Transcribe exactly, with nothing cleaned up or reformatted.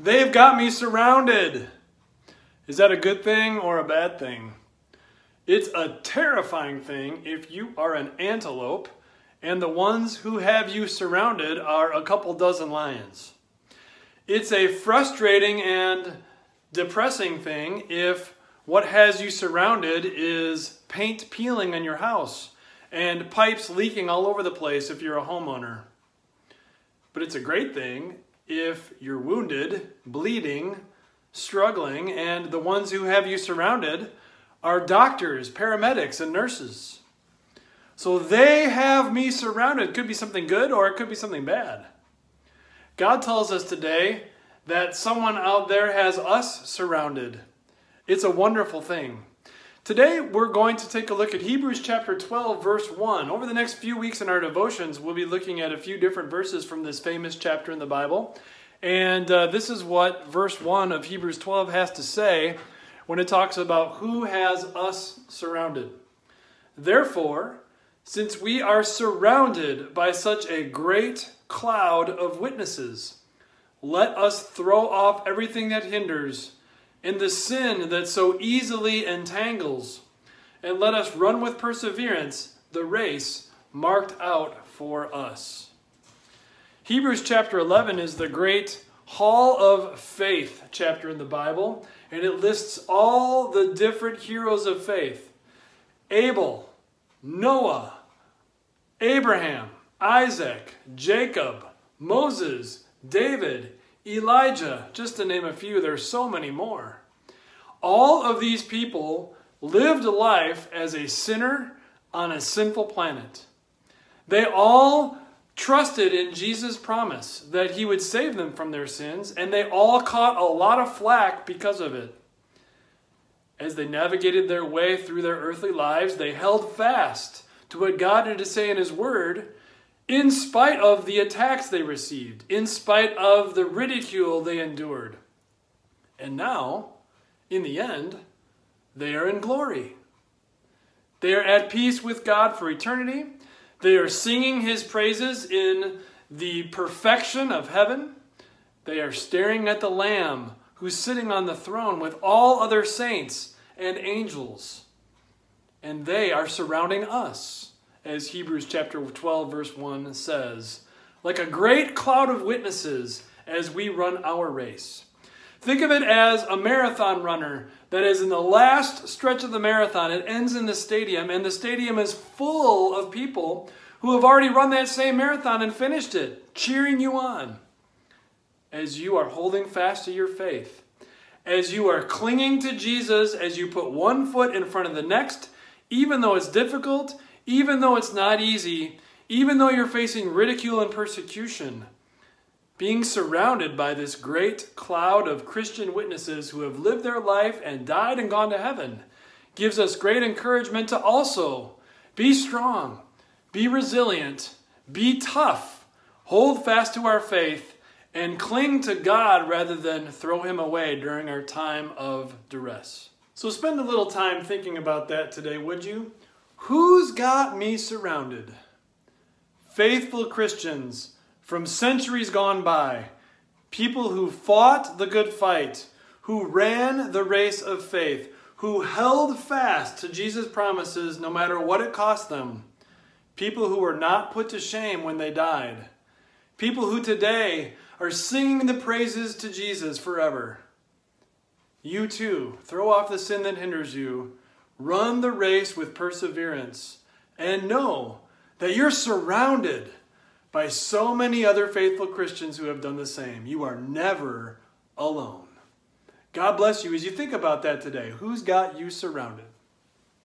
They've got me surrounded. Is that a good thing or a bad thing? It's a terrifying thing if you are an antelope and the ones who have you surrounded are a couple dozen lions. It's a frustrating and depressing thing if what has you surrounded is paint peeling on your house and pipes leaking all over the place if you're a homeowner. But it's a great thing if you're wounded, bleeding, struggling, and the ones who have you surrounded are doctors, paramedics, and nurses. So they have me surrounded. It could be something good or it could be something bad. God tells us today that someone out there has us surrounded. It's a wonderful thing. Today we're going to take a look at Hebrews chapter twelve, verse one. Over the next few weeks in our devotions, we'll be looking at a few different verses from this famous chapter in the Bible. And uh, this is what verse one of Hebrews twelve has to say when it talks about who has us surrounded. Therefore, since we are surrounded by such a great cloud of witnesses, let us throw off everything that hinders and the sin that so easily entangles, and let us run with perseverance the race marked out for us. Hebrews chapter eleven is the great Hall of Faith chapter in the Bible, and it lists all the different heroes of faith. Abel, Noah, Abraham, Isaac, Jacob, Moses, David, Elijah, just to name a few. There's so many more. All of these people lived a life as a sinner on a sinful planet. They all trusted in Jesus' promise that he would save them from their sins, and they all caught a lot of flack because of it. As they navigated their way through their earthly lives, they held fast to what God had to say in his word, in spite of the attacks they received, in spite of the ridicule they endured. And now, in the end, they are in glory. They are at peace with God for eternity. They are singing his praises in the perfection of heaven. They are staring at the Lamb who's sitting on the throne with all other saints and angels. And they are surrounding us, as Hebrews chapter twelve verse one says, like a great cloud of witnesses as we run our race. Think of it as a marathon runner that is in the last stretch of the marathon. It ends in the stadium, and the stadium is full of people who have already run that same marathon and finished it, cheering you on as you are holding fast to your faith, as you are clinging to Jesus, as you put one foot in front of the next, even though it's difficult, even though it's not easy, even though you're facing ridicule and persecution. Being surrounded by this great cloud of Christian witnesses who have lived their life and died and gone to heaven gives us great encouragement to also be strong, be resilient, be tough, hold fast to our faith, and cling to God rather than throw him away during our time of duress. So spend a little time thinking about that today, would you? Who's got me surrounded? Faithful Christians from centuries gone by, people who fought the good fight, who ran the race of faith, who held fast to Jesus' promises no matter what it cost them, people who were not put to shame when they died, people who today are singing the praises to Jesus forever. You too, throw off the sin that hinders you, run the race with perseverance, and know that you're surrounded by so many other faithful Christians who have done the same. You are never alone. God bless you as you think about that today. Who's got you surrounded?